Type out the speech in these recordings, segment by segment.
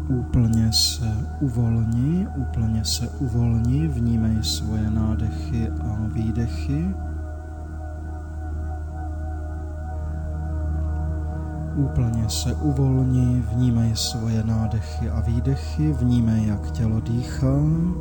Úplně se uvolni, vnímej svoje nádechy a výdechy. Úplně se uvolni, vnímej svoje nádechy a výdechy, vnímej, jak tělo dýchá.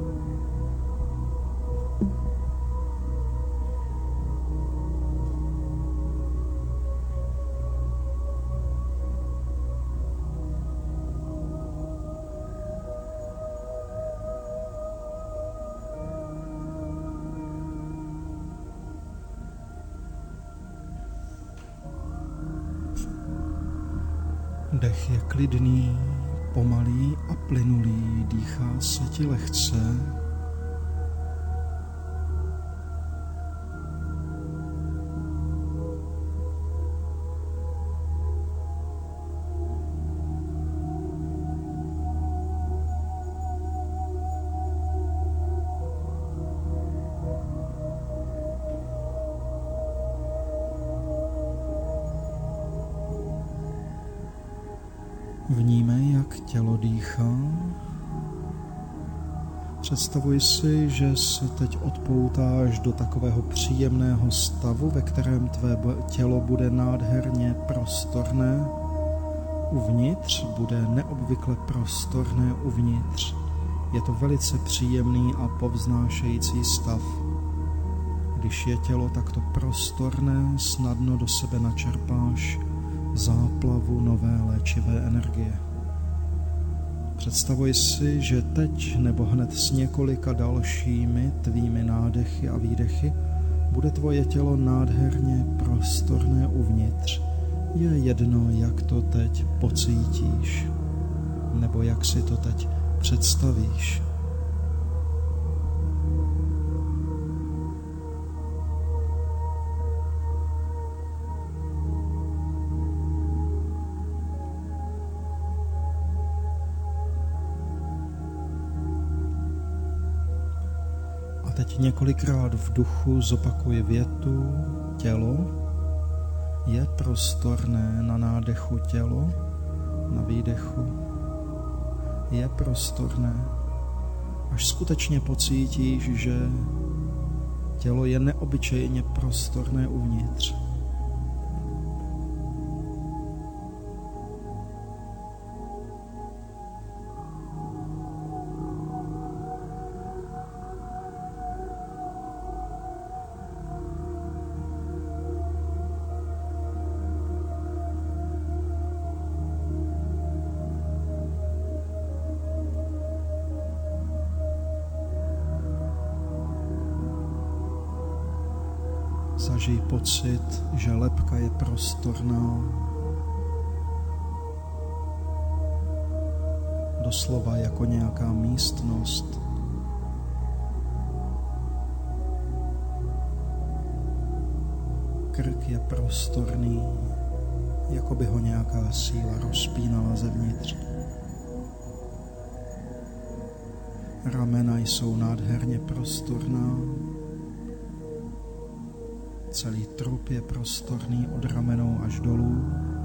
Dech je klidný, pomalý a plynulý, dýchá se ti lehce. Vnímej, jak tělo dýchá. Představuj si, že se teď odpoutáš do takového příjemného stavu, ve kterém tvé tělo bude nádherně prostorné. Uvnitř bude neobvykle prostorné uvnitř. Je to velice příjemný a povznášející stav. Když je tělo takto prostorné, snadno do sebe načerpáš záplavu nové léčivé energie. Představuj si, že teď nebo hned s několika dalšími tvými nádechy a výdechy bude tvoje tělo nádherně prostorné uvnitř. Je jedno, jak to teď pocítíš, nebo jak si to teď představíš. Teď několikrát v duchu zopakuj větu: tělo je prostorné, na nádechu tělo, na výdechu je prostorné. Až skutečně pocítíš, že tělo je neobyčejně prostorné uvnitř. Zažij pocit, že lebka je prostorná, doslova jako nějaká místnost. Krk je prostorný, jako by ho nějaká síla rozpínala zevnitř. Ramena jsou nádherně prostorná. Celý trup je prostorný od ramenou až dolů.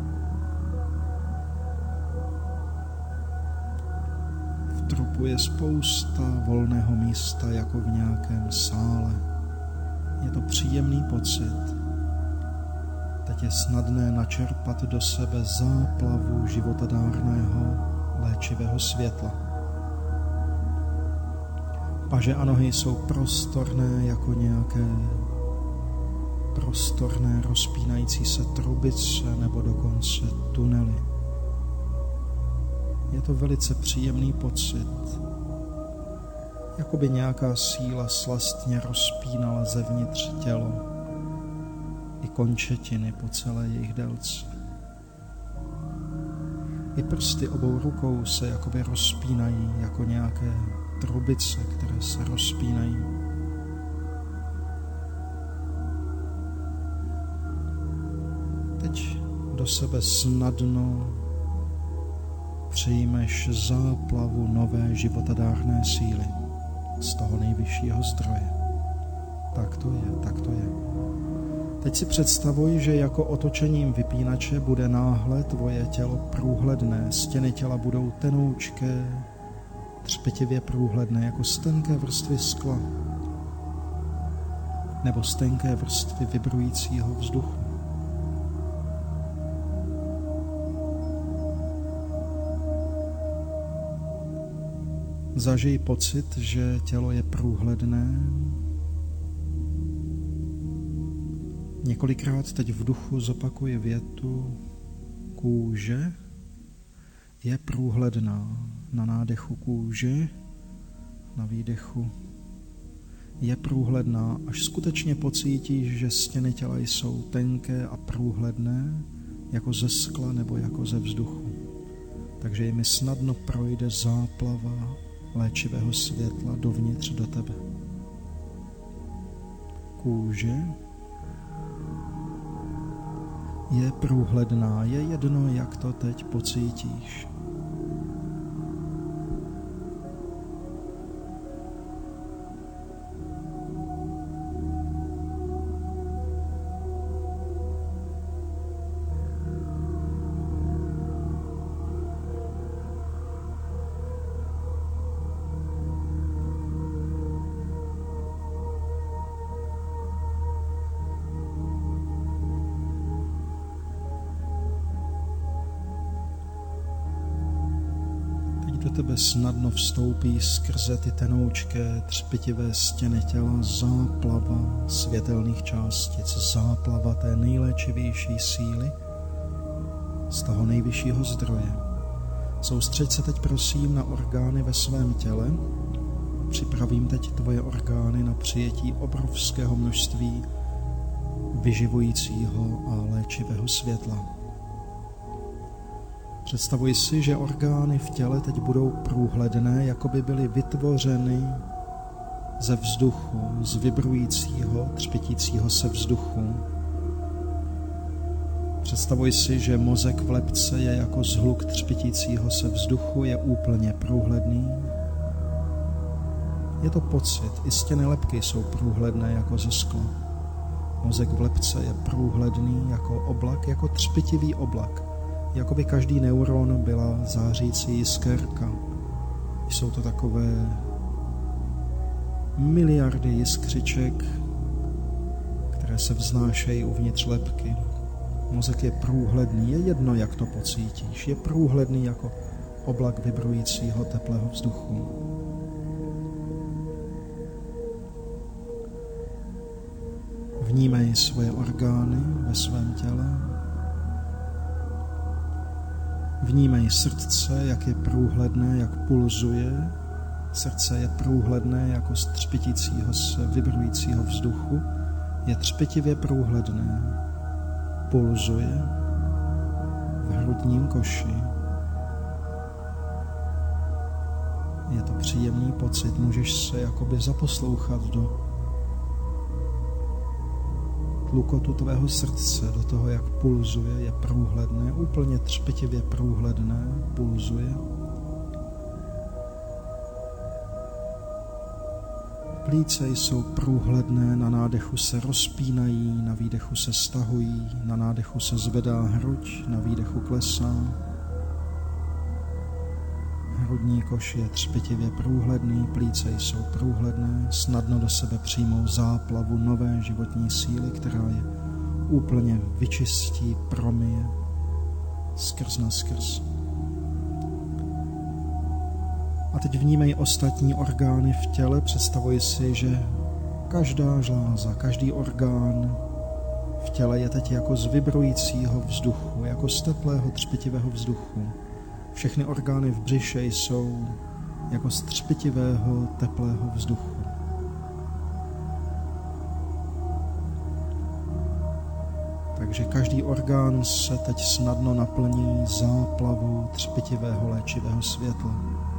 V trupu je spousta volného místa, jako v nějakém sále. Je to příjemný pocit. Teď je snadné načerpat do sebe záplavu životadárného léčivého světla. Paže a nohy jsou prostorné jako nějaké prostorné rozpínající se trubice nebo dokonce tunely. Je to velice příjemný pocit, jako by nějaká síla slastně rozpínala zevnitř tělo i končetiny po celé jejich délce. I prsty obou rukou se jakoby rozpínají jako nějaké trubice, které se rozpínají. Teď do sebe snadno přijmeš záplavu nové životadárné síly z toho nejvyššího zdroje. Tak to je, tak to je. Teď si představuj, že jako otočením vypínače bude náhle tvoje tělo průhledné. Stěny těla budou tenoučké, třpitivě průhledné, jako z tenké vrstvy skla nebo z tenké vrstvy vibrujícího vzduchu. Zažij pocit, že tělo je průhledné. Několikrát teď v duchu zopakuji větu: kůže je průhledná. Na nádechu kůže, na výdechu je průhledná, až skutečně pocítíš, že stěny těla jsou tenké a průhledné, jako ze skla nebo jako ze vzduchu. Takže jimi snadno projde záplava léčivého světla dovnitř do tebe. Kůže je průhledná, je jedno, jak to teď pocítíš. Do tebe snadno vstoupí skrze ty tenoučké, třpitivé stěny těla záplava světelných částic, záplava té nejléčivější síly z toho nejvyššího zdroje. Soustřeď se teď prosím na orgány ve svém těle. Připravím teď tvoje orgány na přijetí obrovského množství vyživujícího a léčivého světla. Představuj si, že orgány v těle teď budou průhledné, jako by byly vytvořeny ze vzduchu, z vibrujícího, třpitícího se vzduchu. Představuj si, že mozek v lebce je jako zhluk třpitícího se vzduchu, je úplně průhledný. Je to pocit, i stěny lebky jsou průhledné jako ze skla. Mozek v lebce je průhledný jako oblak, jako třpitivý oblak. Jakoby každý neuron byla zářící jiskérka. Jsou to takové miliardy jiskřiček, které se vznášejí uvnitř lebky. Mozek je průhledný, je jedno, jak to pocítíš. Je průhledný jako oblak vibrujícího teplého vzduchu. Vnímej svoje orgány ve svém těle. Vnímej srdce, jak je průhledné, jak pulzuje. Srdce je průhledné jako z třpitícího se vibrujícího vzduchu. Je třpitivě průhledné. Pulzuje v hrudním koši. Je to příjemný pocit, můžeš se jakoby zaposlouchat do tlukotu tvého srdce, do toho, jak pulzuje, je průhledné, úplně třpitivě průhledné, pulzuje. Plíce jsou průhledné, na nádechu se rozpínají, na výdechu se stahují, na nádechu se zvedá hruď, na výdechu klesá. Hrudní koš je třpitivě průhledný, plíce jsou průhledné, snadno do sebe přijmou záplavu nové životní síly, která je úplně vyčistí, promije skrz na skrz. A teď vnímej ostatní orgány v těle, představuj si, že každá žláza, každý orgán v těle je teď jako z vibrujícího vzduchu, jako z teplého třpitivého vzduchu. Všechny orgány v břiše jsou jako z třpitivého teplého vzduchu. Takže každý orgán se teď snadno naplní záplavou třpitivého léčivého světla.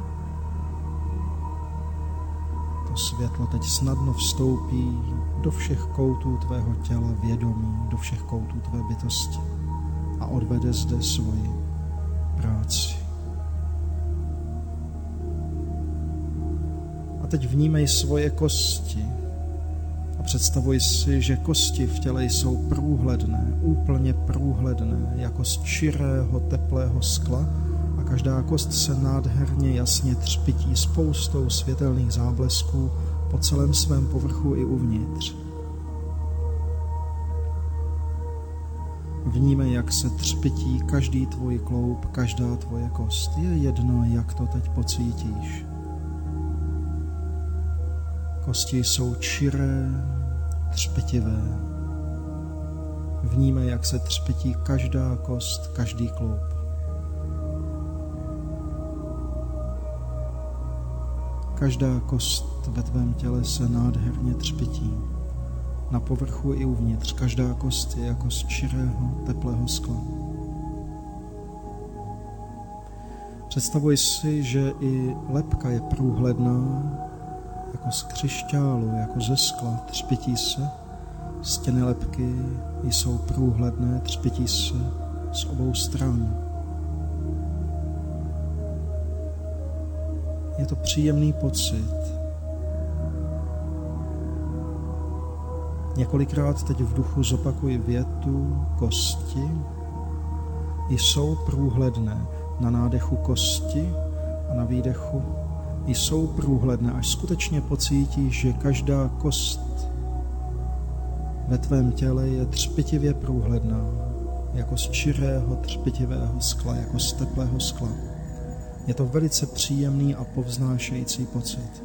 To světlo teď snadno vstoupí do všech koutů tvého těla, vědomí, do všech koutů tvé bytosti a odvede zde svoji práci. A teď vnímej svoje kosti A představuj si, že kosti v těle jsou průhledné, úplně průhledné, jako z čirého, teplého skla a každá kost se nádherně jasně třpytí spoustou světelných záblesků po celém svém povrchu i uvnitř. Vnímej, jak se třpytí každý tvůj kloub, každá tvoje kost. Je jedno, jak to teď pocítíš. Kosti jsou čiré, třpytivé. Vnímej, jak se třpytí každá kost, každý kloub. Každá kost ve tvém těle se nádherně třpytí. Na povrchu i uvnitř. Každá kost je jako z čirého, teplého skla. Představuj si, že i lebka je průhledná, jako z křišťálu, jako ze skla, třpytí se. Stěny lebky jsou průhledné, třpytí se z obou stran. Je to příjemný pocit. Několikrát teď v duchu zopakuj větu: kosti jsou průhledné. Na nádechu kosti a na výdechu jsou průhledné, až skutečně pocítíš, že každá kost ve tvém těle je třpitivě průhledná, jako z čirého, třpitivého skla, jako z teplého skla. Je to velice příjemný a povznášející pocit.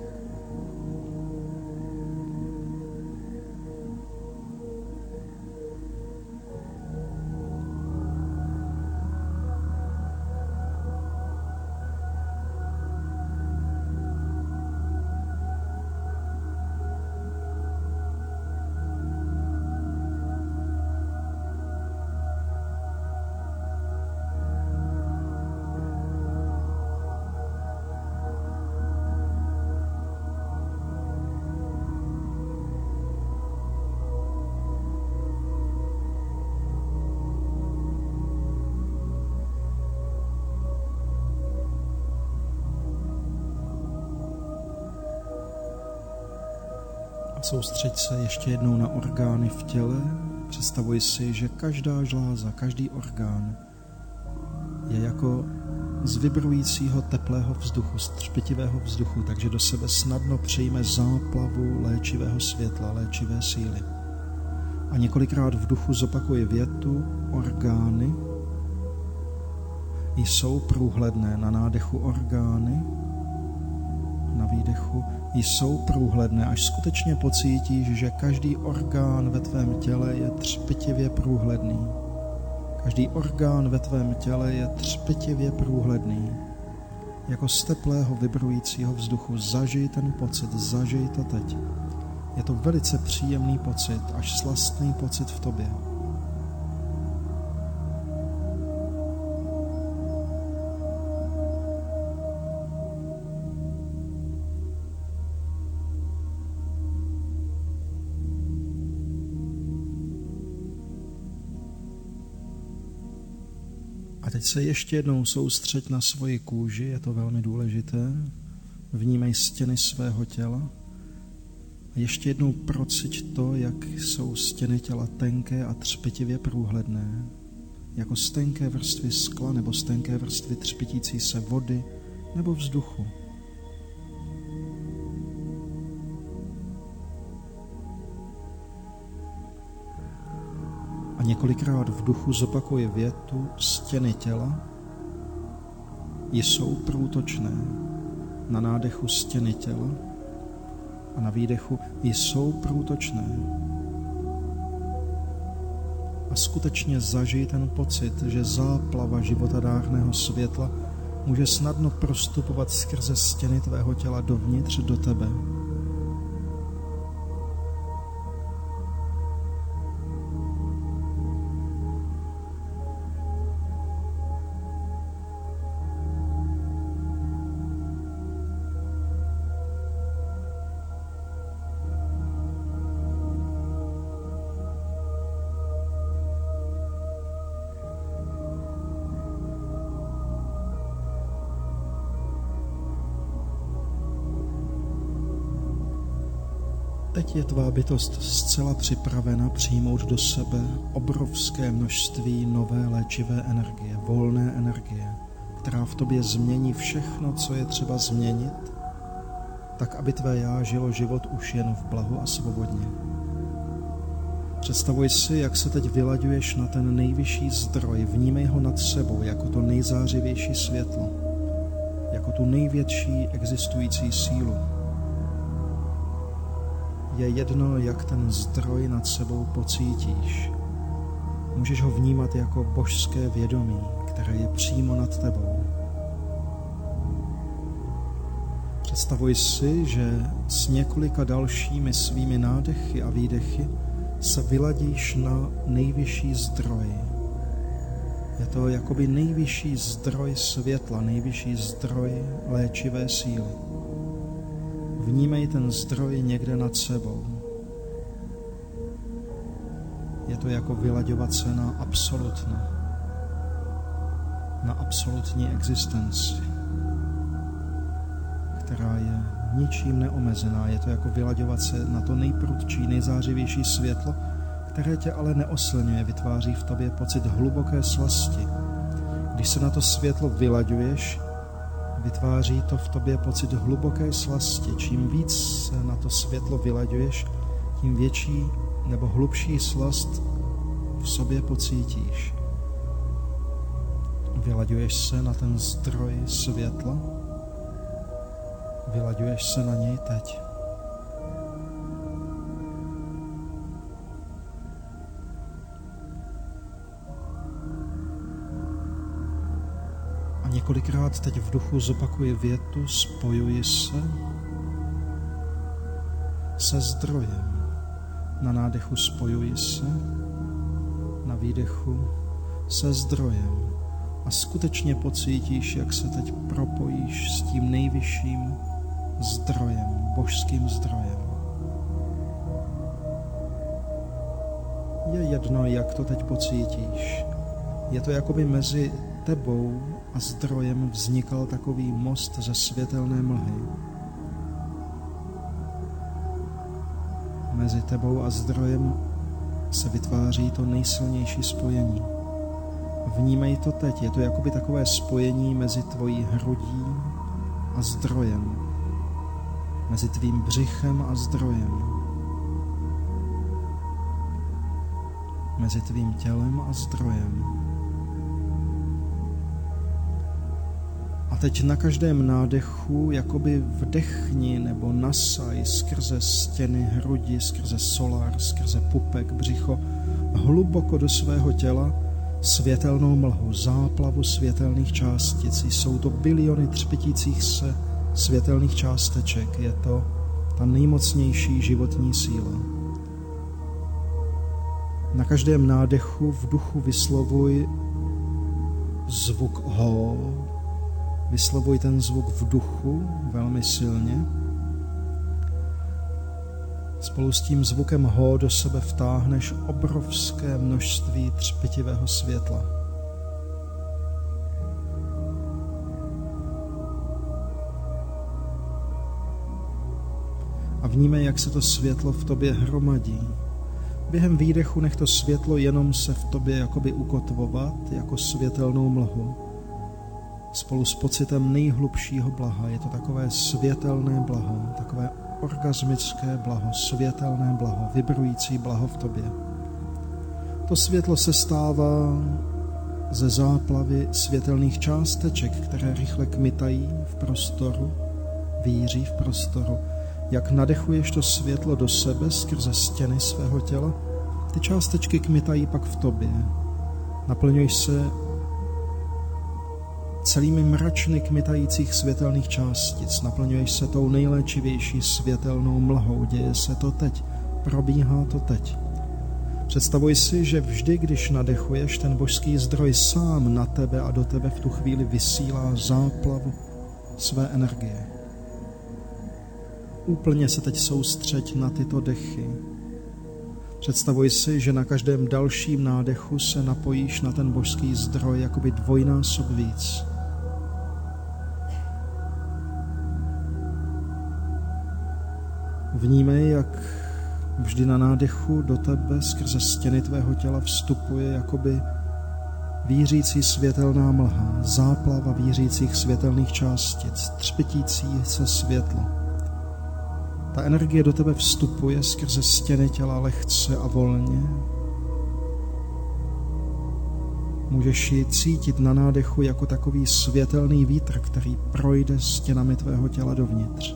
Soustřeď se ještě jednou na orgány v těle. Představuj si, že každá žláza, každý orgán je jako z vibrujícího teplého vzduchu, z třpitivého vzduchu, takže do sebe snadno přijme záplavu léčivého světla, léčivé síly. A několikrát v duchu zopakuj větu: orgány jsou průhledné. Na nádechu orgány, na výdechu jsou průhledné, až skutečně pocítíš, že každý orgán ve tvém těle je třpitivě průhledný. Každý orgán ve tvém těle je třpitivě průhledný. Jako z teplého vibrujícího vzduchu. Zažij ten pocit, zažij to teď. Je to velice příjemný pocit, až slastný pocit v tobě. A teď se ještě jednou soustřeď na svoji kůži, je to velmi důležité. Vnímej stěny svého těla. A ještě jednou prociť to, jak jsou stěny těla tenké a třpitivě průhledné. Jako z tenké vrstvy skla nebo z tenké vrstvy třpitící se vody nebo vzduchu. A několikrát v duchu zopakuj větu: stěny těla jsou průtočné. Na nádechu stěny těla a na výdechu jsou průtočné. A skutečně zažij ten pocit, že záplava životadárného světla může snadno prostupovat skrze stěny tvého těla dovnitř do tebe. Teď je tvá bytost zcela připravena přijmout do sebe obrovské množství nové léčivé energie, volné energie, která v tobě změní všechno, co je třeba změnit, tak, aby tvé já žilo život už jen v blahu a svobodně. Představuj si, jak se teď vylaďuješ na ten nejvyšší zdroj, vnímej ho nad sebou jako to nejzářivější světlo, jako tu největší existující sílu. Je jedno, jak ten zdroj nad sebou pocítíš. Můžeš ho vnímat jako božské vědomí, které je přímo nad tebou. Představuj si, že s několika dalšími svými nádechy a výdechy se vyladíš na nejvyšší zdroj. Je to jakoby nejvyšší zdroj světla, nejvyšší zdroj léčivé síly. Vnímej ten zdroj někde nad sebou. Je to jako vylaďovat se na absolutno, na absolutní existenci, která je ničím neomezená. Je to jako vylaďovat se na to nejprudčí, nejzářivější světlo, které tě ale neoslňuje, vytváří v tobě pocit hluboké slasti. Když se na to světlo vylaďuješ, vytváří to v tobě pocit hluboké slasti. Čím víc se na to světlo vylaďuješ, tím větší nebo hlubší slast v sobě pocítíš. Vylaďuješ se na ten zdroj světla, vylaďuješ se na něj teď. A několikrát teď v duchu zopakuji větu, spojuji se zdrojem. Na nádechu spojuji se, na výdechu se zdrojem. A skutečně pocítíš, jak se teď propojíš s tím nejvyšším zdrojem, božským zdrojem. Je jedno, jak to teď pocítíš. Je to jakoby mezi tebou a zdrojem vznikal takový most ze světelné mlhy. Mezi tebou a zdrojem se vytváří to nejsilnější spojení. Vnímej to teď, je to jakoby takové spojení mezi tvojí hrudí a zdrojem. Mezi tvým břichem a zdrojem. Mezi tvým tělem a zdrojem. A teď na každém nádechu jakoby vdechni nebo nasaj skrze stěny hrudi, skrze solár, skrze pupek, břicho, hluboko do svého těla světelnou mlhu, záplavu světelných částic. Jsou to biliony třpitících se světelných částeček. Je to ta nejmocnější životní síla. Na každém nádechu v duchu vyslovuj zvuk ho. Vyslovuj ten zvuk v duchu velmi silně. Spolu s tím zvukem ho do sebe vtáhneš obrovské množství třpitivého světla. A vnímej, jak se to světlo v tobě hromadí. Během výdechu nech to světlo jenom se v tobě jakoby ukotvovat jako světelnou mlhu. Spolu s pocitem nejhlubšího blaha. Je to takové světelné blaho, takové orgasmické blaho, světelné blaho, vibrující blaho v tobě. To světlo se stává ze záplavy světelných částeček, které rychle kmitají v prostoru, víří v prostoru. Jak nadechuješ to světlo do sebe skrze stěny svého těla, ty částečky kmitají pak v tobě. Naplňuješ se celými mračny kmitajících světelných částic. Naplňuješ se tou nejléčivější světelnou mlhou. Děje se to teď. Probíhá to teď. Představuj si, že vždy, když nadechuješ, ten božský zdroj sám na tebe a do tebe v tu chvíli vysílá záplavu své energie. Úplně se teď soustřeď na tyto dechy. Představuj si, že na každém dalším nádechu se napojíš na ten božský zdroj jakoby dvojnásob víc. Vnímej, jak Vždy na nádechu do tebe skrze stěny tvého těla vstupuje jakoby vířící světelná mlha, záplava vířících světelných částic, třpitící se světlo. Ta energie do tebe vstupuje skrze stěny těla lehce a volně. Můžeš ji cítit na nádechu jako takový světelný vítr, který projde stěnami tvého těla dovnitř.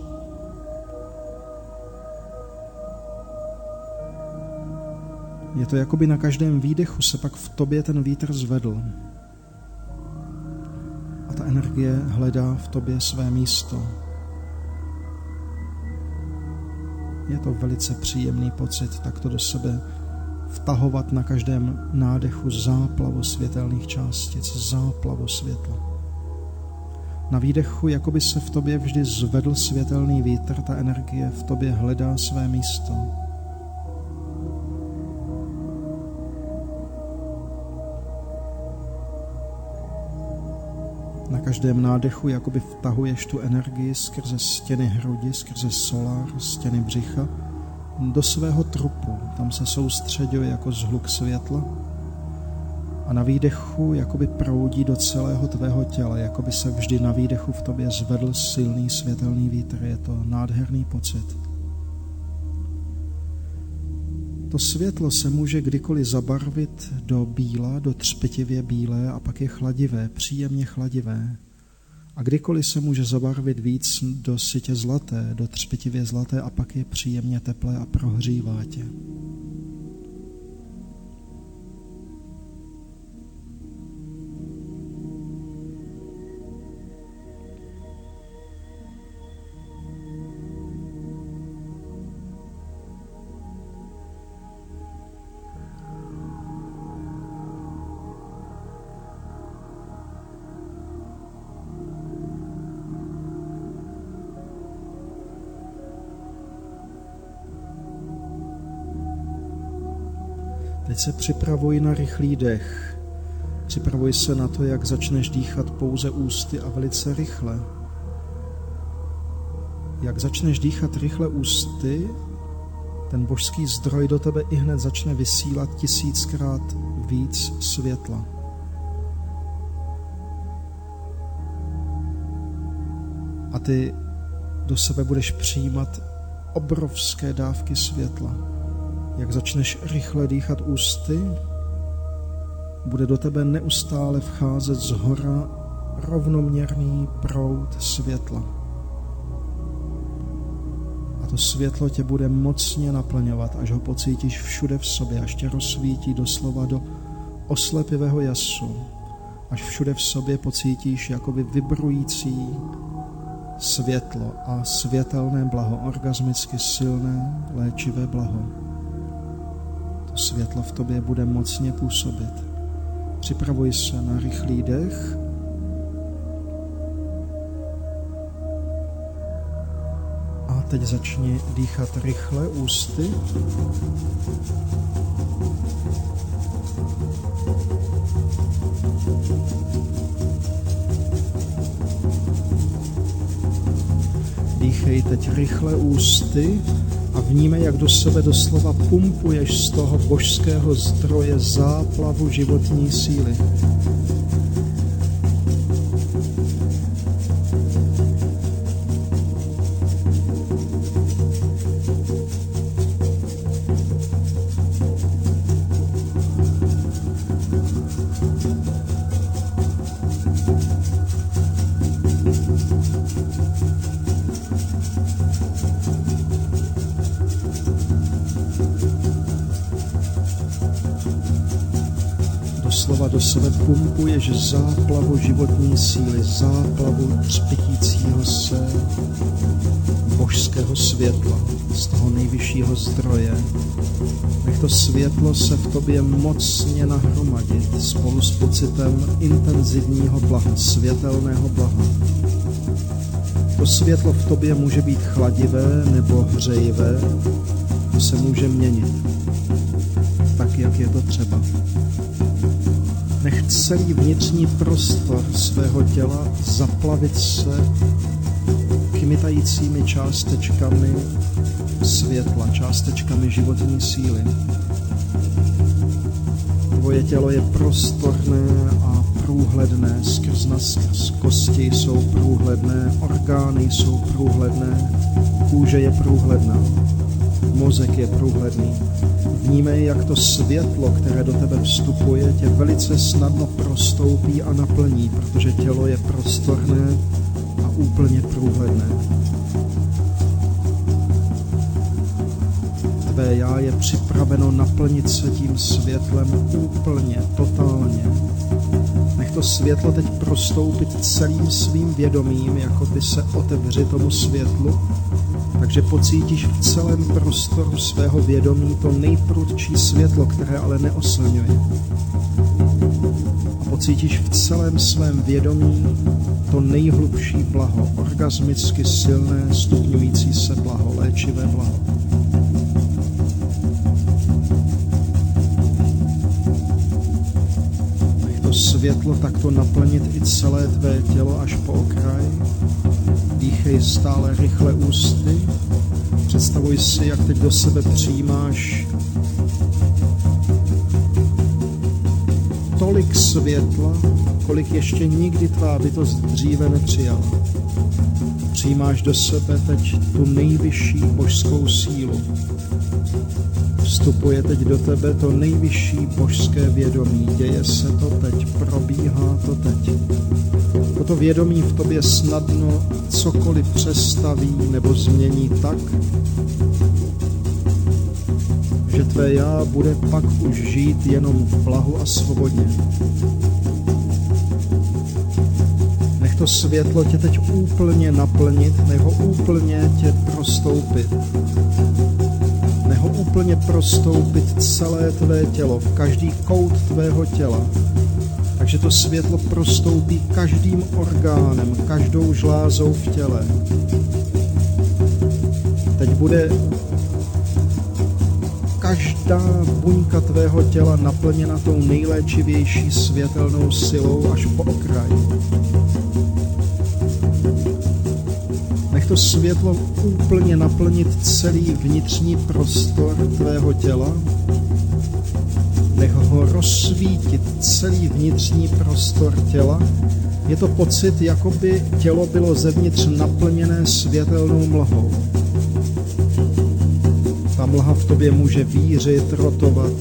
Je to, jako by na každém výdechu se pak v tobě ten vítr zvedl. A ta energie hledá v tobě své místo. Je to velice příjemný pocit takto do sebe vtahovat na každém nádechu záplavu světelných částic, záplavu světla. Na výdechu, jako by se v tobě vždy zvedl světelný vítr, ta energie v tobě hledá své místo. Na každém nádechu jakoby vtahuješ tu energii skrze stěny hrudi, skrze solár, stěny břicha do svého trupu. Tam se soustředuje jako zhluk světla a na výdechu jakoby proudí do celého tvého těla, jakoby se vždy na výdechu v tobě zvedl silný světelný vítr. Je to nádherný pocit. To světlo se může kdykoliv zabarvit do bíla, do třpitivě bílé a pak je chladivé, příjemně chladivé. A kdykoliv se může zabarvit víc do sytě zlaté, do třpitivě zlaté a pak je příjemně teplé a prohřívá tě. Teď se připravuj na rychlý dech. Připravuj se na to, jak začneš dýchat pouze ústy a velice rychle. Jak začneš dýchat rychle ústy, ten božský zdroj do tebe ihned začne vysílat 1000krát víc světla. A ty do sebe budeš přijímat obrovské dávky světla. Jak začneš rychle dýchat ústy, bude do tebe neustále vcházet zhora rovnoměrný proud světla. A to světlo tě bude mocně naplňovat, až ho pocítíš všude v sobě, až tě rozsvítí doslova do oslepivého jasu, až všude v sobě pocítíš jakoby vibrující světlo a světelné blaho, orgasmicky silné, léčivé blaho. To světlo v tobě bude mocně působit. Připravuj se na rychlý dech. A teď začni dýchat rychle ústy. Dýchej teď rychle ústy a vnímej, jak do sebe doslova pumpuješ z toho božského zdroje záplavu životní síly. Slova do sebe pumpuješ záplavu životní síly, záplavu třpitícího se božského světla, z toho nejvyššího zdroje. Nech to světlo se v tobě mocně nahromadit spolu s pocitem intenzivního blaha, světelného blaha. To světlo v tobě může být chladivé nebo hřejivé, to se může měnit, tak jak je to třeba. Nech celý vnitřní prostor svého těla zaplavit se chymitajícími částečkami světla, částečkami životní síly. Tvoje tělo je prostorné a průhledné, skrz kosti jsou průhledné, orgány jsou průhledné, kůže je průhledná, mozek je průhledný. Vnímej, jak to světlo, které do tebe vstupuje, tě velice snadno prostoupí a naplní, protože tělo je prostorné a úplně průhledné. Tvé já je připraveno naplnit se tím světlem úplně, totálně. Nech to světlo teď prostoupit celým svým vědomím, jako by se otevři tomu světlu, takže pocítíš v celém prostoru svého vědomí to nejprudčí světlo, které ale neoslňuje. A pocítíš v celém svém vědomí to nejhlubší blaho, orgasmicky silné, stupňující se blaho, léčivé blaho. Nech to světlo takto naplnit i celé tvé tělo až po okraj. Dýchej stále rychle ústy. Představuj si, jak teď do sebe přijímáš tolik světla, kolik ještě nikdy tvá bytost dříve nepřijala. Přijímáš do sebe teď tu nejvyšší božskou sílu. Vstupuje teď do tebe to nejvyšší božské vědomí. Děje se to teď, probíhá to teď. Toto vědomí v tobě snadno cokoliv přestaví nebo změní tak, že tvé já bude pak už žít jenom v blahu a svobodě. Nech to světlo tě teď úplně naplnit, nech ho úplně tě prostoupit. Nech ho úplně prostoupit celé tvé tělo, v každý kout tvého těla. Takže to světlo prostoupí každým orgánem, každou žlázou v těle. Teď bude každá buňka tvého těla naplněna tou nejléčivější světelnou silou až po okraj. Nech to světlo úplně naplnit celý vnitřní prostor tvého těla. Nech ho rozsvítit celý vnitřní prostor těla. Je to pocit, jako by tělo bylo zevnitř naplněné světelnou mlhou. Ta mlha v tobě může vířit, rotovat.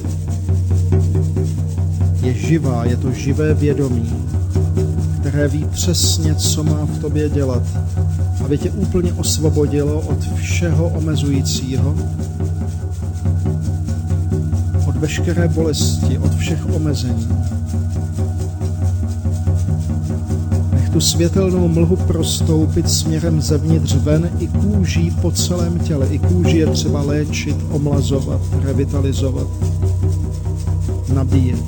Je živá, je to živé vědomí, které ví přesně, co má v tobě dělat, aby tě úplně osvobodilo od všeho omezujícího, od veškeré bolesti, od všech omezení. Nech tu světelnou mlhu prostoupit směrem zevnitř ven i kůží po celém těle. I kůži je třeba léčit, omlazovat, revitalizovat, nabíjet.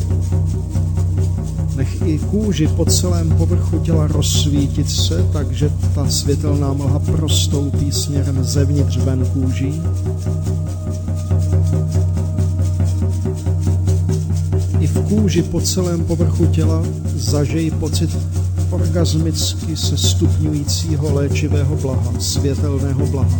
Nech i kůži po celém povrchu těla rozsvítit se, takže ta světelná mlha prostoupí směrem zevnitř ven kůží. I v kůži po celém povrchu těla zažij pocit orgasmicky se stupňujícího léčivého blaha, světelného blaha.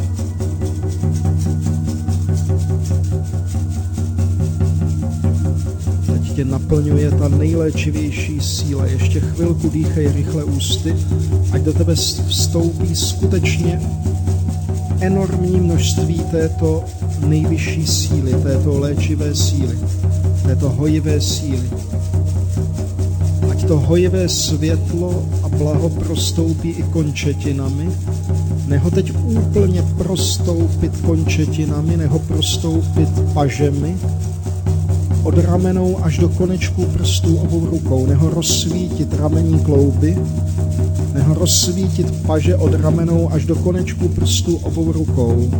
Teď tě naplňuje ta nejléčivější síla. Ještě chvilku dýchej rychle ústy, ať do tebe vstoupí skutečně enormní množství této nejvyšší síly, této léčivé síly, této hojivé síly. Ať to hojivé světlo a blaho prostoupí i končetinami, neho teď úplně prostoupit končetinami, neho prostoupit pažemi, od ramenou až do konečků prstů obou rukou, neho rozsvítit ramení klouby, neho rozsvítit paže od ramenou až do konečků prstů obou rukou,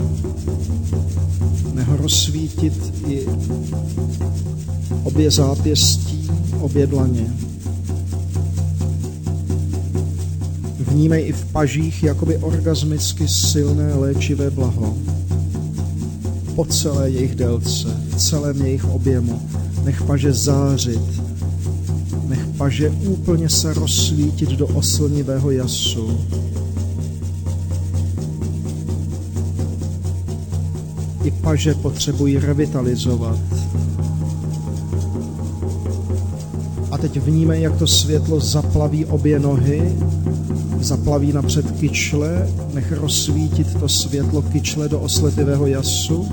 neho rozsvítit i obě zápěstí, obě dlaně. Vnímej i v pažích jakoby orgasmicky silné léčivé blaho. Po celé jejich délce, v celém jejich objemu. Nech paže zářit. Nech paže úplně se rozsvítit do oslnivého jasu. i paže potřebují revitalizovat. A teď vnímej, jak to světlo zaplaví obě nohy, zaplaví napřed kyčle, nech rozsvítit to světlo kyčle do oslepivého jasu.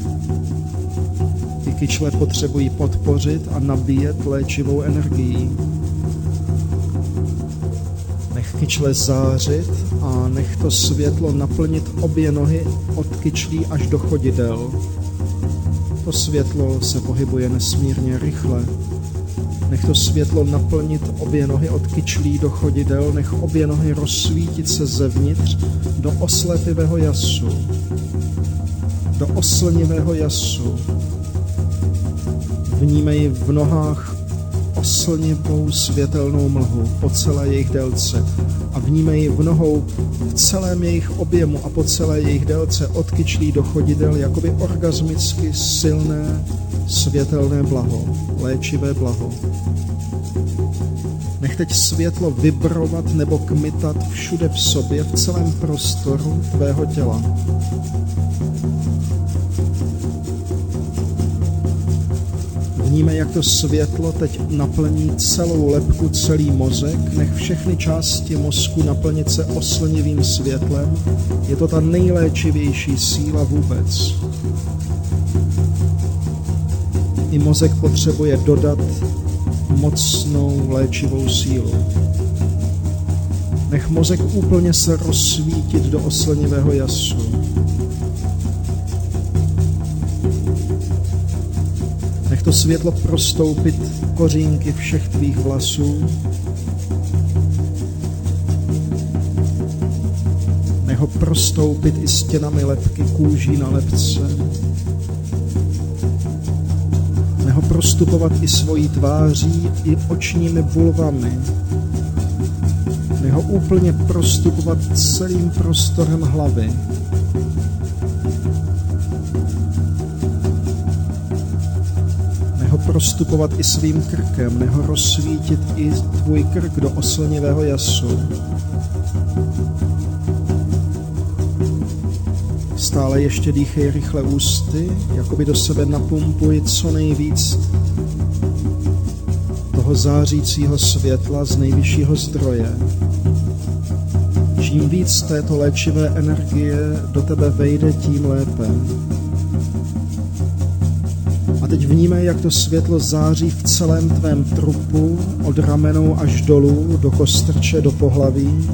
Ty kyčle potřebují podpořit a nabíjet léčivou energií. Nech kyčle zářit a nech to světlo naplnit obě nohy od kyčlí až do chodidel. To světlo se pohybuje nesmírně rychle. Nech to světlo naplnit obě nohy od kyčlí do chodidel, nech obě nohy rozsvítit se zevnitř do oslepivého jasu, do oslnivého jasu. Vnímej v nohách oslnivou světelnou mlhu po celé jejich délce a vnímej v nohou v celém jejich objemu a po celé jejich délce od kyčlí do chodidel jakoby orgasmicky silné světelné blaho, léčivé blaho. Nech teď světlo vibrovat nebo kmitat všude v sobě, v celém prostoru tvého těla. Vnímej, jak to světlo teď naplní celou lebku, celý mozek. Nech všechny části mozku naplnit se oslnivým světlem. Je to ta nejléčivější síla vůbec. I mozek potřebuje dodat mocnou léčivou sílu. Nech mozek úplně se rozsvítit do oslnivého jasu. Nech to světlo prostoupit kořínky všech tvých vlasů. Nech ho prostoupit i stěnami lebky, kůží na lebce. Nech ho prostupovat i svojí tváří, i očními bulvami. Nech ho úplně prostupovat celým prostorem hlavy. Nech ho prostupovat i svým krkem, nech ho rozsvítit i tvůj krk do oslnivého jasu. Stále ještě dýchej rychle ústy, jakoby do sebe napumpuj co nejvíc toho zářícího světla z nejvyššího zdroje. Čím víc této léčivé energie do tebe vejde, tím lépe. A teď vnímej, jak to světlo září v celém tvém trupu, od ramenou až dolů, do kostrče, do pohlaví.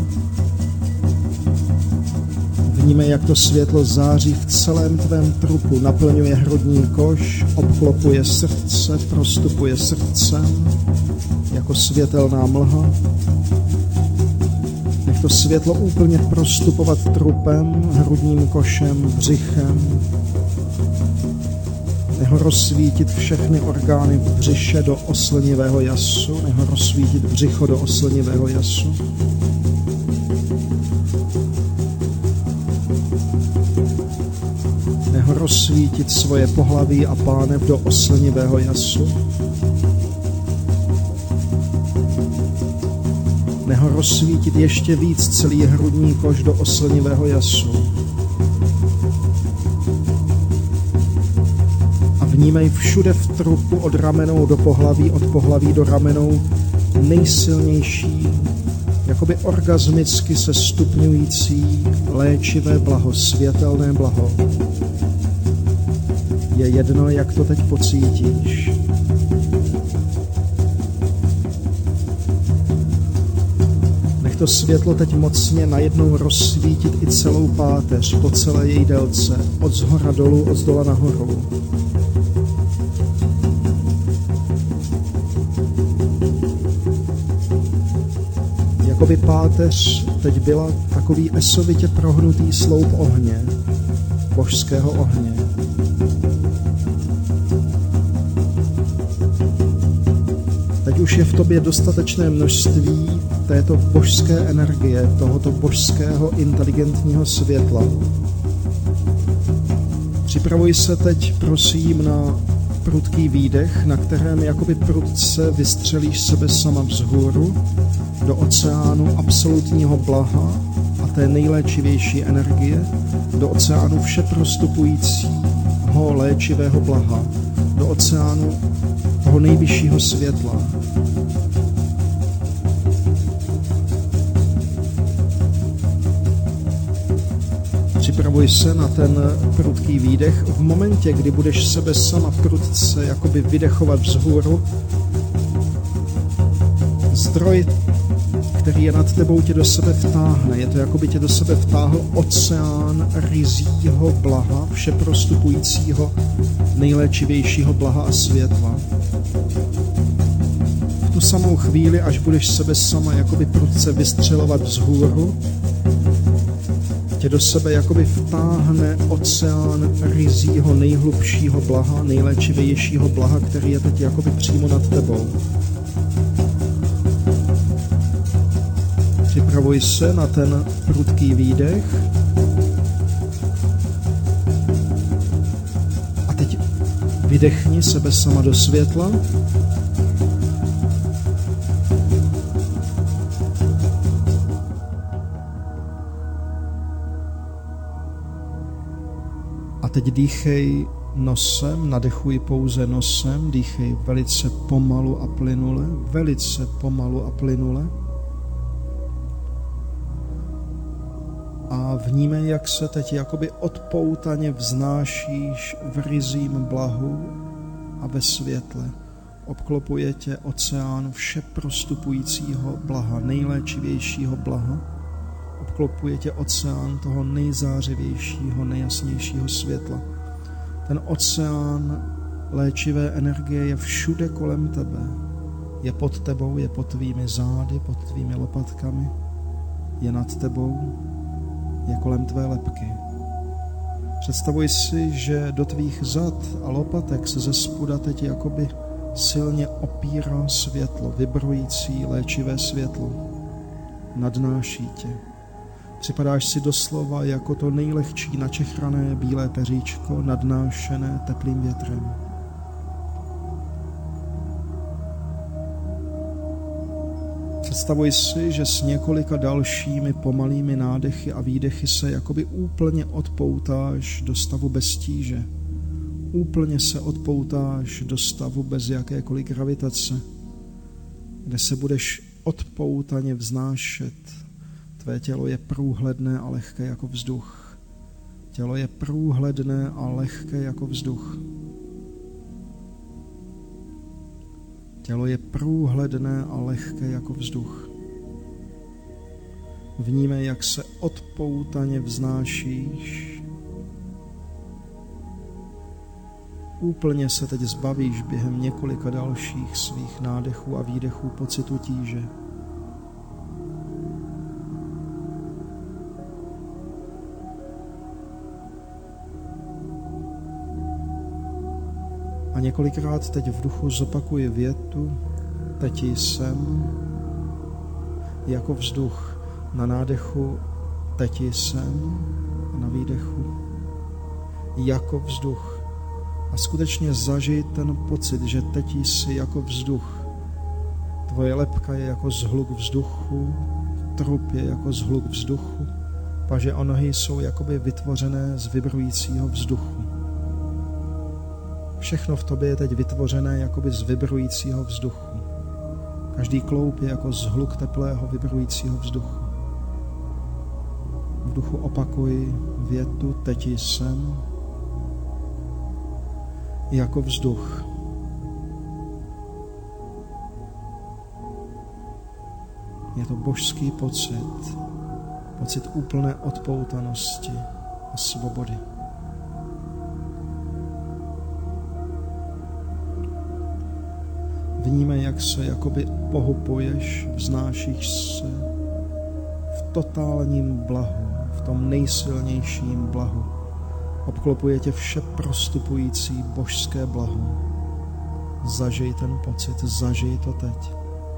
Vnímej, jak to světlo září v celém tvém trupu, naplňuje hrudní koš, obklopuje srdce, prostupuje srdcem jako světelná mlha. Nech to světlo úplně prostupovat trupem, hrudním košem, břichem. Nech ho rozsvítit všechny orgány v břiše do oslnivého jasu. Nech ho rozsvítit břicho do oslnivého jasu. Nech ho rozsvítit svoje pohlaví a pánev do oslnivého jasu. Nech ho rozsvítit ještě víc celý hrudní koš do oslnivého jasu. A vnímej všude v trupu od ramenou do pohlaví, od pohlaví do ramenou nejsilnější, jakoby orgasmicky se stupňující léčivé blaho, světelné blaho. Je jedno, jak to teď pocítíš. Nech to světlo teď mocně najednou rozsvítit i celou páteř po celé její délce, od zhora dolů, od zdola nahoru. Jakoby páteř teď byla takový esovitě prohnutý sloup ohně, božského ohně. Teď už je v tobě dostatečné množství této božské energie, tohoto božského inteligentního světla. Připravuj se teď, prosím, na prudký výdech, na kterém jakoby prudce vystřelíš sebe sama vzhůru do oceánu absolutního blaha a té nejléčivější energie, do oceánu všeprostupující nejvyššího léčivého blaha, do oceánu toho nejvyššího světla. Připravuj se na ten prudký výdech. V momentě, kdy budeš sebe sama prudce jakoby vydechovat vzhůru, zdroj, který je nad tebou, tě do sebe vtáhne. Je to, jako by tě do sebe vtáhl oceán ryzího blaha, všeprostupujícího, nejléčivějšího blaha a světla. V tu samou chvíli, až budeš sebe sama jakoby prudce vystřelovat vzhůru, tě do sebe jakoby vtáhne oceán ryzího nejhlubšího blaha, nejléčivějšího blaha, který je teď jakoby přímo nad tebou. Připravuj se na ten prudký výdech. A teď vydechni sebe sama do světla. A teď dýchej nosem, nadechuj pouze nosem, dýchej velice pomalu a plynule, velice pomalu a plynule. A vnímej, jak se teď jakoby odpoutaně vznášíš v ryzím blahu a ve světle. Obklopuje tě oceán všeprostupujícího blaha, nejléčivějšího blaha. Obklopuje tě oceán toho nejzářivějšího, nejjasnějšího světla. Ten oceán léčivé energie je všude kolem tebe. Je pod tebou, je pod tvými zády, pod tvými lopatkami. Je nad tebou, je kolem tvé lebky. Představuj si, že do tvých zad a lopatek se ze spoda teď jakoby silně opírá světlo, vibrující léčivé světlo. Nadnáší tě. Připadáš si doslova jako to nejlehčí načechrané bílé peříčko, nadnášené teplým větrem. Představuj si, že s několika dalšími pomalými nádechy a výdechy se jakoby úplně odpoutáš do stavu bez tíže. Úplně se odpoutáš do stavu bez jakékoliv gravitace, kde se budeš odpoutaně vznášet. Tvé tělo je průhledné a lehké jako vzduch. Tělo je průhledné a lehké jako vzduch. Tělo je průhledné a lehké jako vzduch. Vnímej, jak se odpoutaně vznášíš. Úplně se teď zbavíš během několika dalších svých nádechů a výdechů pocitu tíže. A několikrát teď v duchu zopakuji větu, teď jsem, jako vzduch na nádechu, teď jsem, a na výdechu, jako vzduch. A skutečně zažij ten pocit, že teď jsi jako vzduch. Tvoje lebka je jako zhluk vzduchu, trup je jako zhluk vzduchu, paže a nohy jsou jakoby vytvořené z vibrujícího vzduchu. Všechno v tobě je teď vytvořené jakoby z vibrujícího vzduchu. Každý kloup je jako zhluk teplého vibrujícího vzduchu. V duchu opakuj větu, teď jsem, jako vzduch. Je to božský pocit, pocit úplné odpoutanosti a svobody. Vnímej, jak se jakoby pohupuješ, vznášíš se v totálním blahu, v tom nejsilnějším blahu. Obklopuje tě vše prostupující božské blaho. Zažij ten pocit, zažij to teď.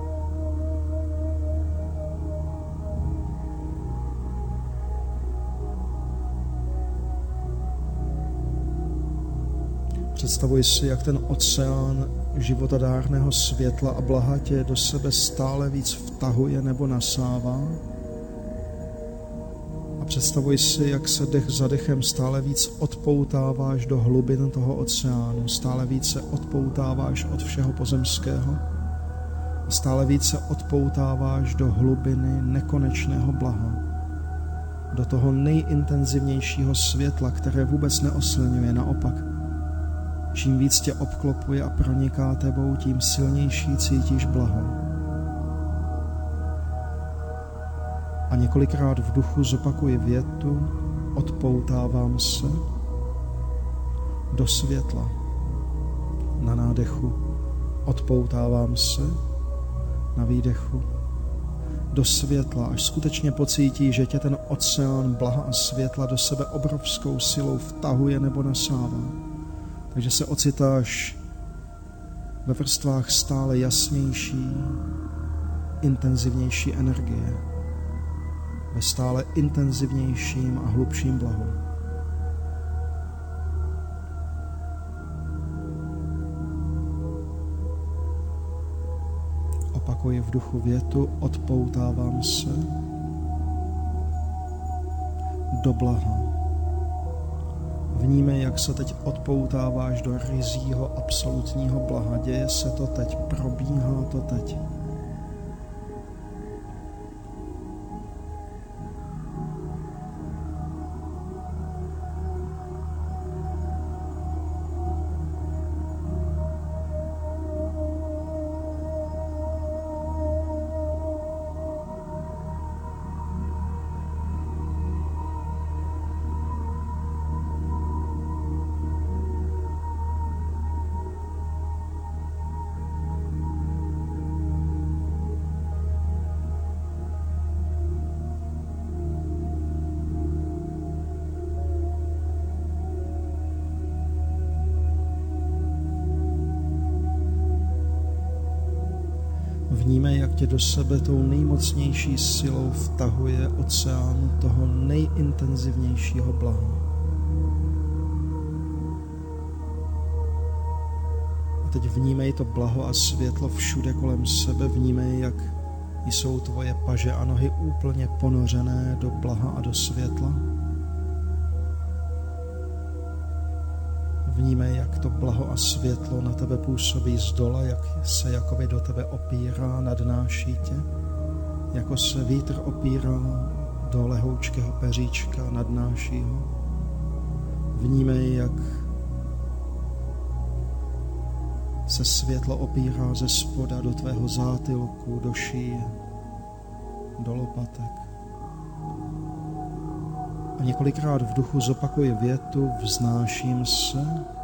Představuj si, jak ten oceán životadárného světla a blaha tě do sebe stále víc vtahuje nebo nasává. A Představuj si, jak se dech za dechem stále víc odpoutáváš do hlubin toho oceánu, stále více odpoutáváš od všeho pozemského, stále více odpoutáváš do hlubiny nekonečného blaha, do toho nejintenzivnějšího světla, které vůbec neoslňuje, naopak. Čím víc tě obklopuje a proniká tebou, tím silnější cítíš blaho. A několikrát v duchu zopakuji větu: odpoutávám se do světla. Na nádechu odpoutávám se, na výdechu do světla, až skutečně pocítí, že tě ten oceán blaha a světla do sebe obrovskou silou vtahuje nebo nasává. Takže se ocitáš ve vrstvách stále jasnější, intenzivnější energie, ve stále intenzivnějším a hlubším blahu. Opakuji v duchu větu: odpoutávám se do blaha. Vnímej, jak se teď odpoutáváš do ryzího absolutního blaha. Děje se to teď, probíhá to teď. Vnímej, jak tě do sebe tou nejmocnější silou vtahuje oceán toho nejintenzivnějšího blaha. A teď vnímej to blaho a světlo všude kolem sebe. Vnímej, jak jsou tvoje paže a nohy úplně ponořené do blaha a do světla. Vnímej, jak to blaho a světlo na tebe působí zdola, jak se jakoby do tebe opírá, nadnáší tě, jako se vítr opírá do lehoučkého peříčka, nadnáší ho. Vnímej, jak se světlo opírá ze spoda do tvého zátylku, do šíje, do lopatek. A několikrát v duchu zopakuji větu: vznáším se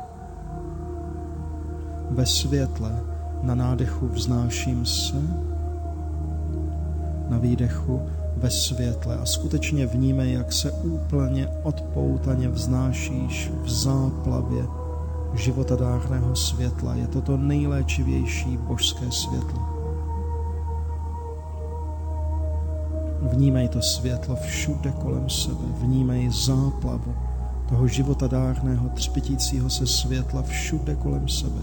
ve světle. Na nádechu vznáším se, na výdechu ve světle. A skutečně vnímej, jak se úplně odpoutaně vznášíš v záplavě životadárného světla. Je to to nejléčivější božské světlo. Vnímej to světlo všude kolem sebe. Vnímej záplavu toho životadárného, třpitícího se světla všude kolem sebe.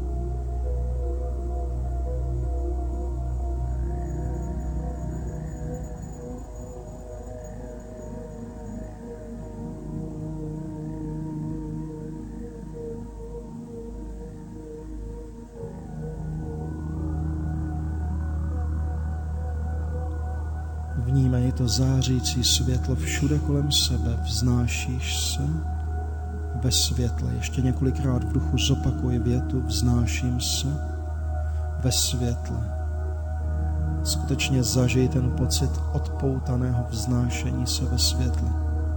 Vnímej to zářící světlo všude kolem sebe, vznášíš se ve světle. Ještě několikrát v duchu zopakuji větu: vznáším se ve světle. Skutečně zažij ten pocit odpoutaného vznášení se ve světle.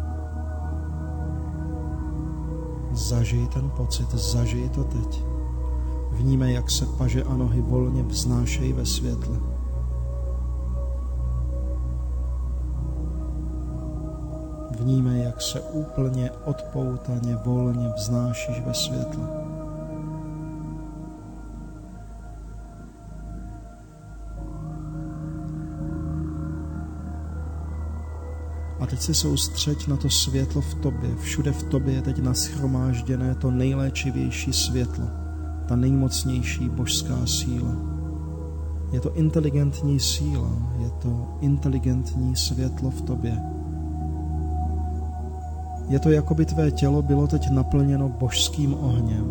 Zažij ten pocit, zažij to teď. Vnímej, jak se paže a nohy volně vznášejí ve světle. Vnímej, jak se úplně odpoutaně, volně vznášíš ve světle. A teď se soustřeď na to světlo v tobě. Všude v tobě je teď nashromážděné to nejléčivější světlo, ta nejmocnější božská síla. Je to inteligentní síla, je to inteligentní světlo v tobě. Je to, jako by tvé tělo bylo teď naplněno božským ohněm.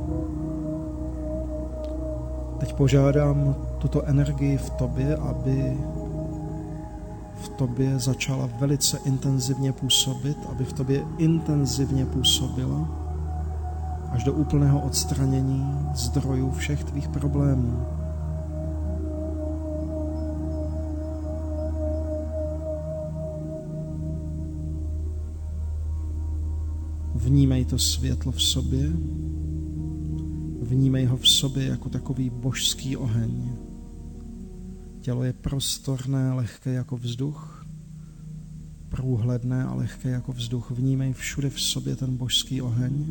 Teď požádám tuto energii v tobě, aby v tobě začala velice intenzivně působit, aby v tobě intenzivně působila až do úplného odstranění zdrojů všech tvých problémů. Vnímej to světlo v sobě, vnímej ho v sobě jako takový božský oheň. Tělo je prostorné, lehké jako vzduch, průhledné a lehké jako vzduch. Vnímej všude v sobě ten božský oheň.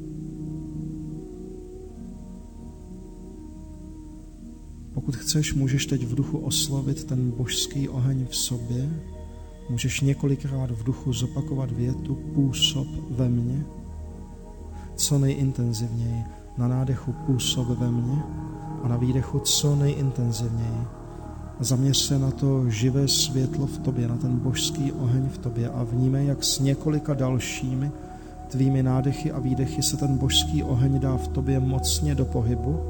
Pokud chceš, můžeš teď v duchu oslovit ten božský oheň v sobě. Můžeš několikrát v duchu zopakovat větu působ ve mně. Co nejintenzivněji. Na nádechu působ ve mně a na výdechu co nejintenzivněji. Zaměř se na to živé světlo v tobě, na ten božský oheň v tobě a vnímej, jak s několika dalšími tvými nádechy a výdechy se ten božský oheň dá v tobě mocně do pohybu.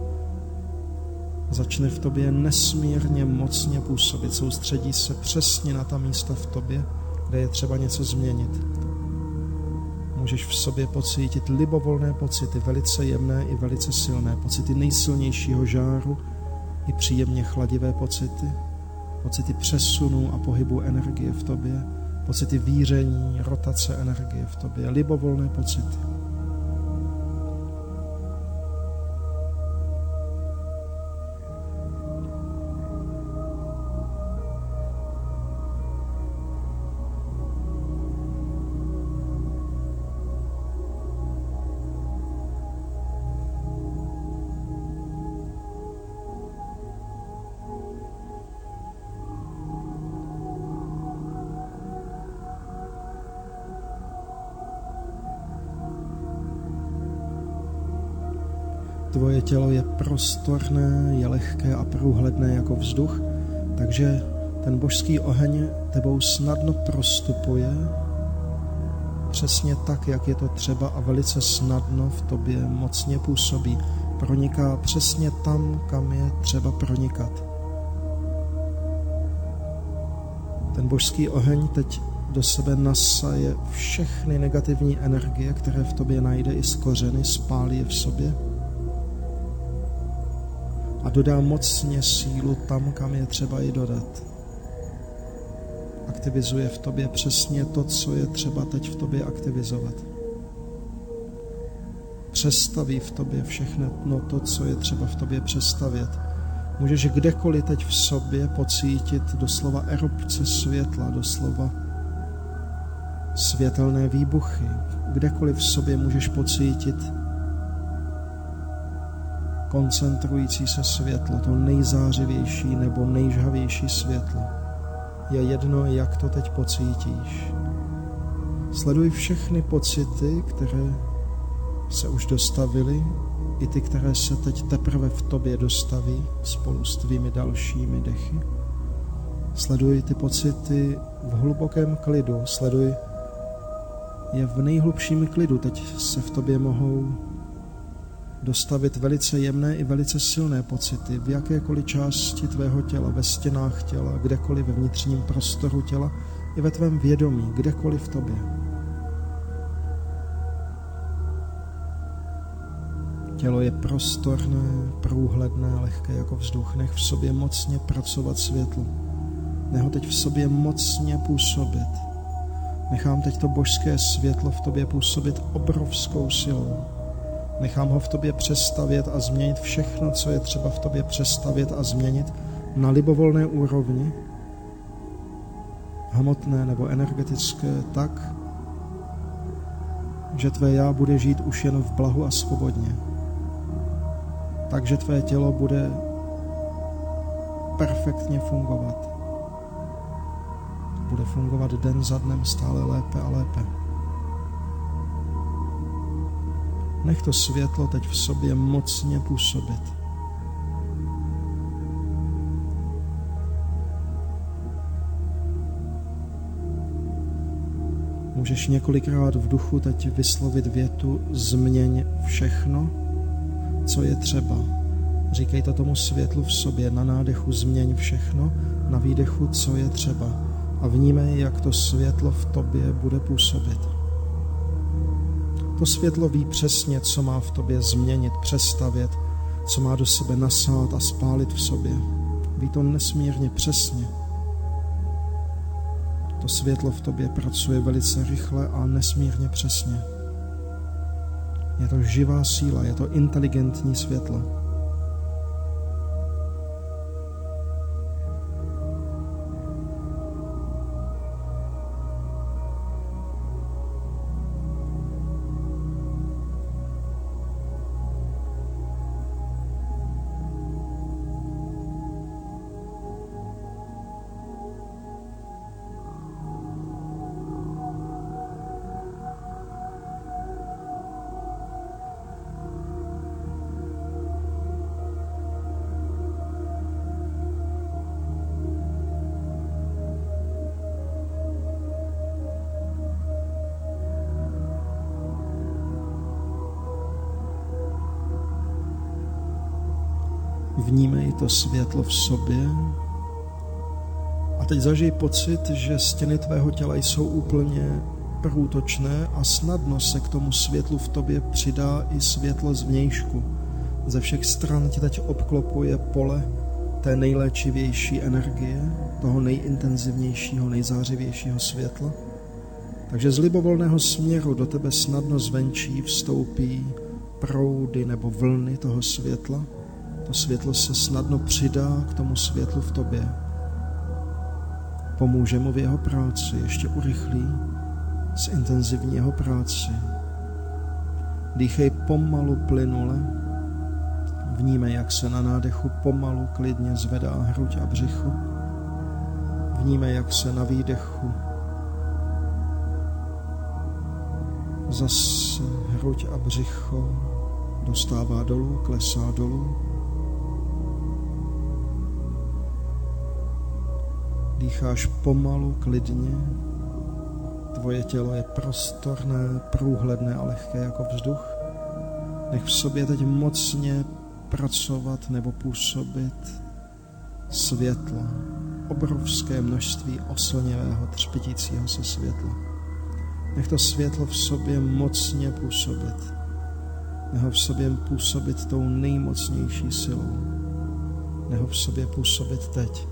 Začne v tobě nesmírně mocně působit, soustředí se přesně na ta místa v tobě, kde je třeba něco změnit. Můžeš v sobě pocítit libovolné pocity, velice jemné i velice silné, pocity nejsilnějšího žáru i příjemně chladivé pocity, pocity přesunu a pohybu energie v tobě, pocity víření, rotace energie v tobě, libovolné pocity. Tvoje tělo je prostorné, je lehké a průhledné jako vzduch, takže ten božský oheň tebou snadno prostupuje, přesně tak, jak je to třeba a velice snadno v tobě mocně působí. Proniká přesně tam, kam je třeba pronikat. Ten božský oheň teď do sebe nasaje všechny negativní energie, které v tobě najde i z kořeny, spálí je v sobě a dodá mocně sílu tam, kam je třeba ji dodat. Aktivizuje v tobě přesně to, co je třeba teď v tobě aktivizovat. Přestaví v tobě všechno to, co je třeba v tobě přestavět. Můžeš kdekoliv teď v sobě pocítit doslova erupce světla, doslova světelné výbuchy. Kdekoliv v sobě můžeš pocítit koncentrující se světlo, to nejzářivější nebo nejžhavější světlo. Je jedno, jak to teď pocítíš. Sleduj všechny pocity, které se už dostavily, i ty, které se teď teprve v tobě dostaví spolu s tvými dalšími dechy. Sleduj ty pocity v hlubokém klidu, sleduj je v nejhlubším klidu. Teď se v tobě mohou dostavit velice jemné i velice silné pocity v jakékoliv části tvého těla, ve stěnách těla, kdekoliv ve vnitřním prostoru těla, i ve tvém vědomí, kdekoliv v tobě. Tělo je prostorné, průhledné, lehké jako vzduch. Nech v sobě mocně pracovat světlo. Nech ho teď v sobě mocně působit. Nechám teď to božské světlo v tobě působit obrovskou silou. Nechám ho v tobě přestavět a změnit všechno, co je třeba v tobě přestavět a změnit na libovolné úrovni, hmotné nebo energetické, tak, že tvé já bude žít už jen v blahu a svobodně. Takže tvé tělo bude perfektně fungovat. Bude fungovat den za dnem stále lépe a lépe. Nech to světlo teď v sobě mocně působit. Můžeš několikrát v duchu teď vyslovit větu změň všechno, co je třeba. Říkej to tomu světlu v sobě, na nádechu změň všechno, na výdechu, co je třeba. A vnímej, jak to světlo v tobě bude působit. To světlo ví přesně, co má v tobě změnit, přestavět, co má do sebe nasát a spálit v sobě. Ví to nesmírně přesně. To světlo v tobě pracuje velice rychle a nesmírně přesně. Je to živá síla, je to inteligentní světlo. Vnímej to světlo v sobě a teď zažij pocit, že stěny tvého těla jsou úplně průtočné a snadno se k tomu světlu v tobě přidá i světlo zvnějšku. Ze všech stran tě teď obklopuje pole té nejléčivější energie, toho nejintenzivnějšího, nejzářivějšího světla. Takže z libovolného směru do tebe snadno zvenčí vstoupí proudy nebo vlny toho světla. To světlo se snadno přidá k tomu světlu v tobě. Pomůže mu v jeho práci, ještě urychlí, zintenzivní jeho práci. Dýchej pomalu, plynule. Vnímej, jak se na nádechu pomalu, klidně zvedá hruď a břicho. Vnímej, jak se na výdechu zase hruď a břicho dostává dolů, klesá dolů. Dýcháš pomalu, klidně. Tvoje tělo je prostorné, průhledné a lehké jako vzduch. Nech v sobě teď mocně pracovat nebo působit světlo. Obrovské množství oslnivého, třpitícího se světla. Nech to světlo v sobě mocně působit. Nech ho v sobě působit tou nejmocnější silou. Nech ho v sobě působit teď.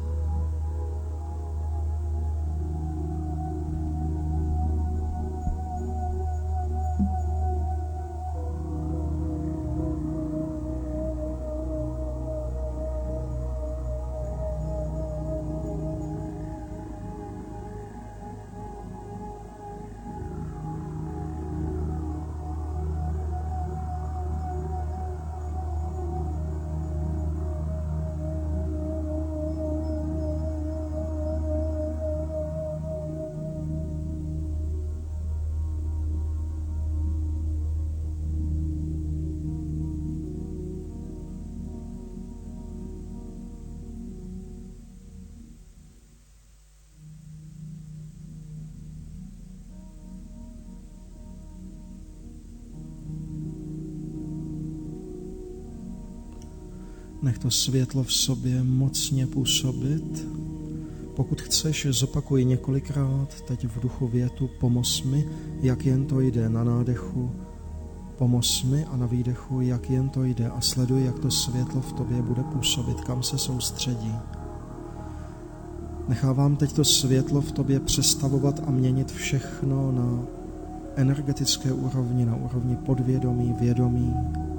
Nech to světlo v sobě mocně působit. Pokud chceš, zopakuj několikrát teď v duchu větu pomoz mi, jak jen to jde, na nádechu pomoz mi a na výdechu, jak jen to jde, a sleduj, jak to světlo v tobě bude působit, kam se soustředí. Nechávám teď to světlo v tobě přestavovat a měnit všechno na energetické úrovni, na úrovni podvědomí, vědomí,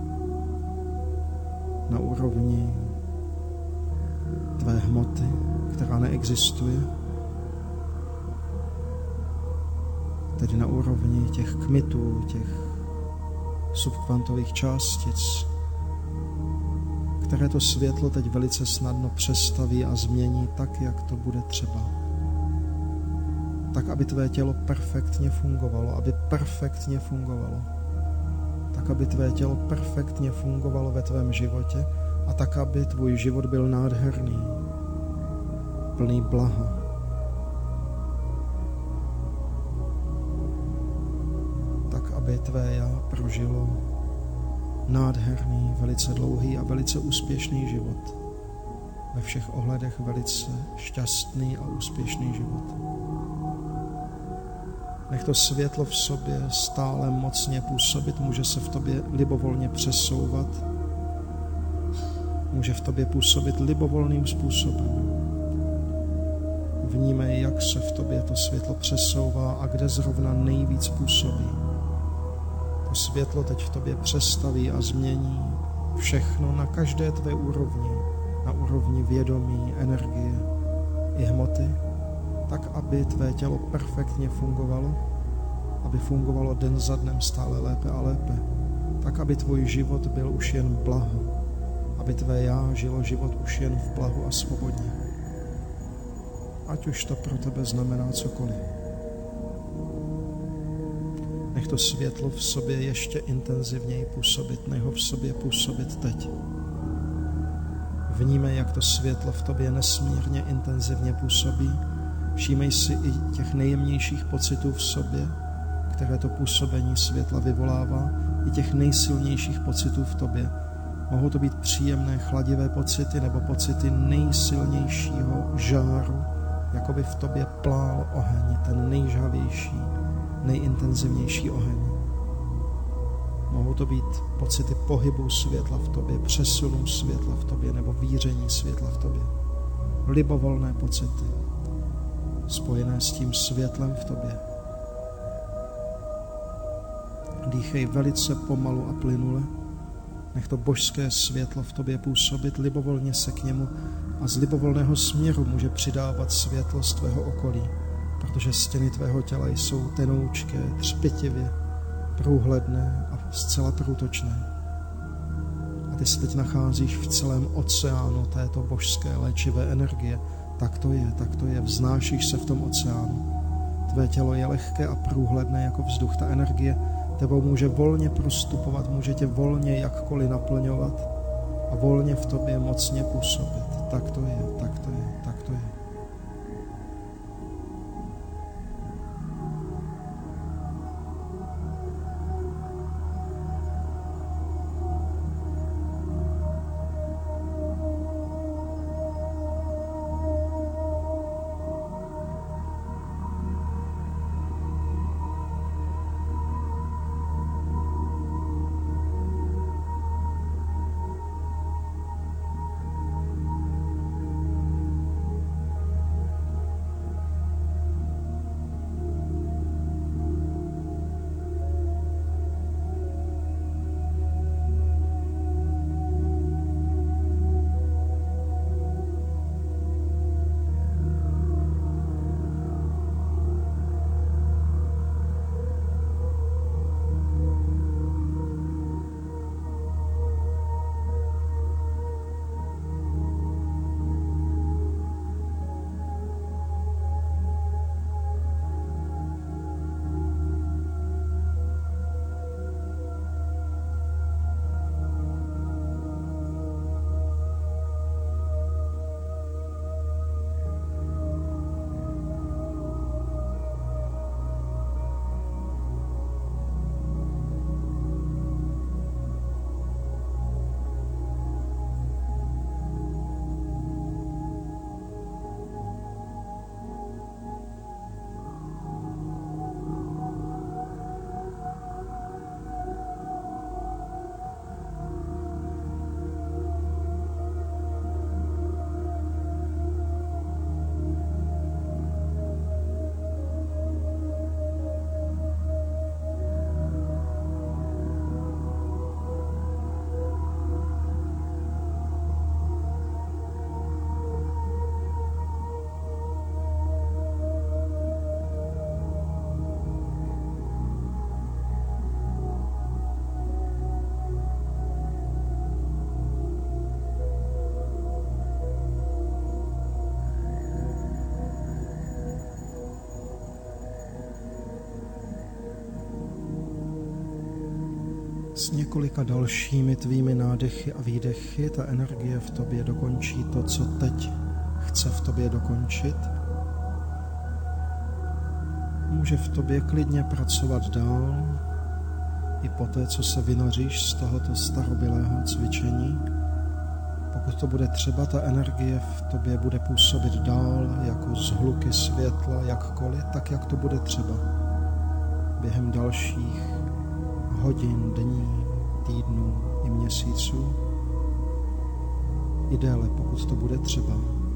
na úrovni tvé hmoty, která neexistuje, tedy na úrovni těch kmitů, těch subkvantových částic, které to světlo teď velice snadno přestaví a změní tak, jak to bude třeba. Tak, aby tvé tělo perfektně fungovalo, tak, aby tvé tělo perfektně fungovalo ve tvém životě a tak, aby tvůj život byl nádherný, plný blaha. aby tvé já prožilo nádherný, velice dlouhý a velice úspěšný život. Ve všech ohledech velice šťastný a úspěšný život. Nech to světlo v sobě stále mocně působit, může se v tobě libovolně přesouvat, může v tobě působit libovolným způsobem. Vnímej, jak se v tobě to světlo přesouvá a kde zrovna nejvíc působí. To světlo teď v tobě přestaví a změní všechno na každé tvé úrovni, na úrovni vědomí, energie i hmoty, tak, aby tvé tělo perfektně fungovalo, aby fungovalo den za dnem stále lépe a lépe, tak, aby tvůj život byl už jen blaho, aby tvé já žilo život už jen v blahu a svobodně. Ať už to pro tebe znamená cokoliv. Nech to světlo v sobě ještě intenzivněji působit, nech ho v sobě působit teď. Vnímej, jak to světlo v tobě nesmírně intenzivně působí. Všímej si i těch nejjemnějších pocitů v sobě, které to působení světla vyvolává, i těch nejsilnějších pocitů v tobě. Mohou to být příjemné, chladivé pocity nebo pocity nejsilnějšího žáru, jako by v tobě plál oheň, ten nejžhavější, nejintenzivnější oheň. Mohou to být pocity pohybu světla v tobě, přesunu světla v tobě nebo víření světla v tobě. Libovolné pocity, spojené s tím světlem v tobě. Dýchej velice pomalu a plynule. Nech to božské světlo v tobě působit, libovolně se k němu a z libovolného směru může přidávat světlo z tvého okolí, protože stěny tvého těla jsou tenoučké, třpitivě, průhledné a zcela průtočné. A ty se teď nacházíš v celém oceánu této božské léčivé energie. Tak to je, vznášíš se v tom oceánu. Tvé tělo je lehké a průhledné jako vzduch. Ta energie tebou může volně prostupovat, může tě volně jakkoliv naplňovat a volně v tobě mocně působit. Tak to je. S několika dalšími tvými nádechy a výdechy ta energie v tobě dokončí to, co teď chce v tobě dokončit. Může v tobě klidně pracovat dál, i poté, co se vynoříš z tohoto starobylého cvičení. Pokud to bude třeba, ta energie v tobě bude působit dál jako zhluky světla, jakkoliv, tak jak to bude třeba. Během dalších hodin, dní, týdnů i měsíců. I déle, pokud to bude třeba.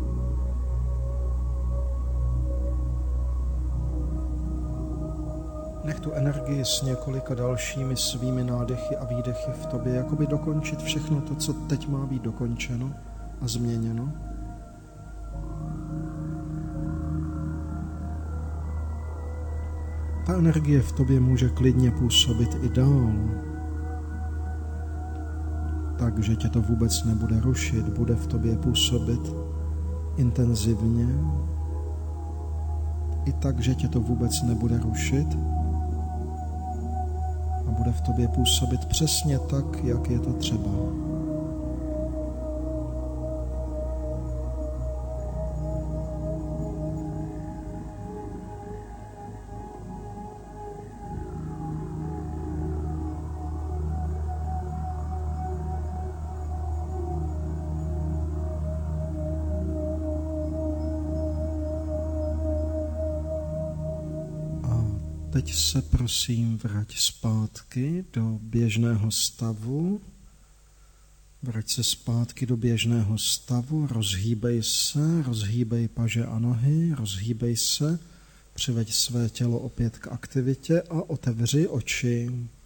Nech tu energii s několika dalšími svými nádechy a výdechy v tobě, jakoby dokončit všechno to, co teď má být dokončeno a změněno. Ta energie v tobě může klidně působit i dál, takže tě to vůbec nebude rušit, bude v tobě působit intenzivně, i tak, že tě to vůbec nebude rušit a bude v tobě působit přesně tak, jak je to třeba. Teď se prosím vrať zpátky do běžného stavu. Vrať se zpátky do běžného stavu, rozhýbej paže a nohy, rozhýbej se, přiveď své tělo opět k aktivitě a otevři oči.